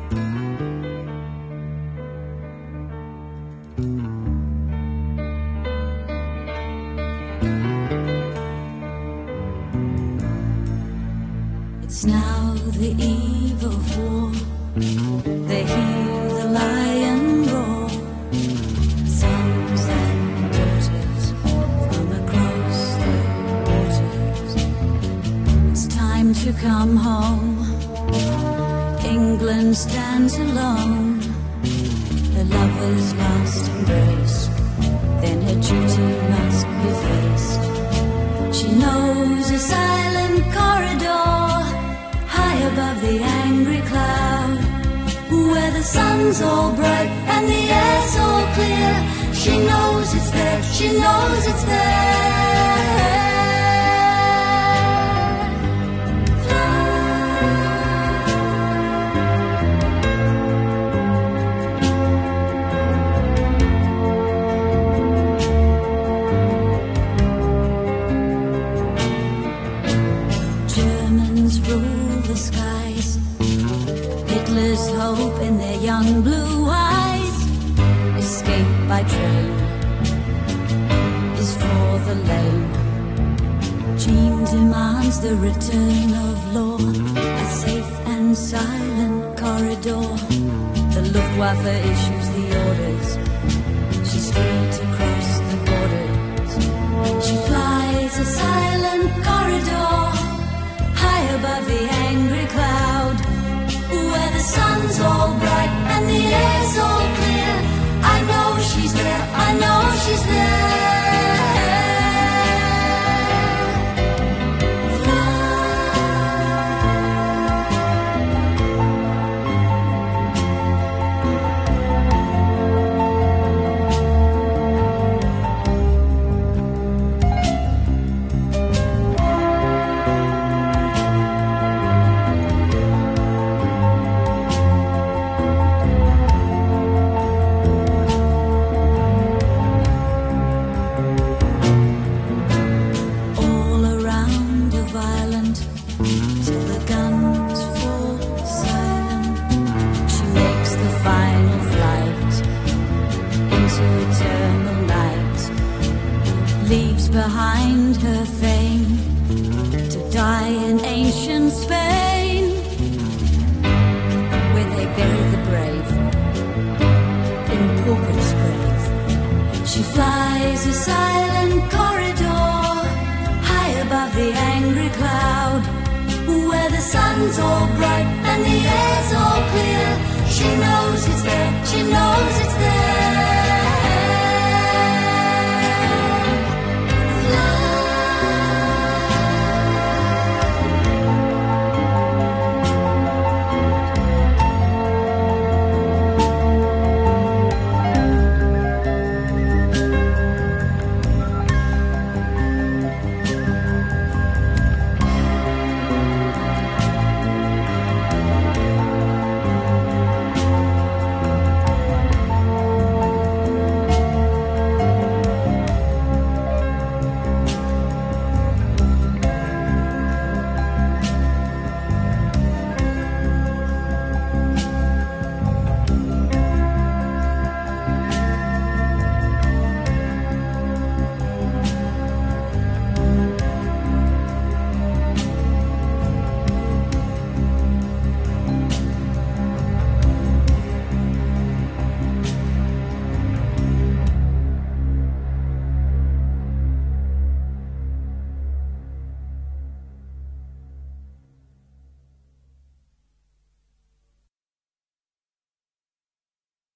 It's now the eve of war. They hear the lion roar. Sons and daughters from across the waters. It's time to come home. England stands alone. Her lover's last embrace, then her duty must be faced. She knows a silent corridor high above the angry cloud, where the sun's all bright and the air's all clear. She knows it's there, she knows it's there. Germans rule the skies. Hitler's hope in their young blue eyes. Escape by train is for the lame. Jean demands the return of law, a safe and silent corridor. The Luftwaffe issues the orders. She's free to cross the borders. She flies a silent corridor high above the angry cloud, where the sun's all bright and the air's all clear. I know she's there, I know she's there. Behind her fame to die in ancient Spain, where they bury the brave in pauper's grave. She flies a silent corridor high above the angry cloud, where the sun's all bright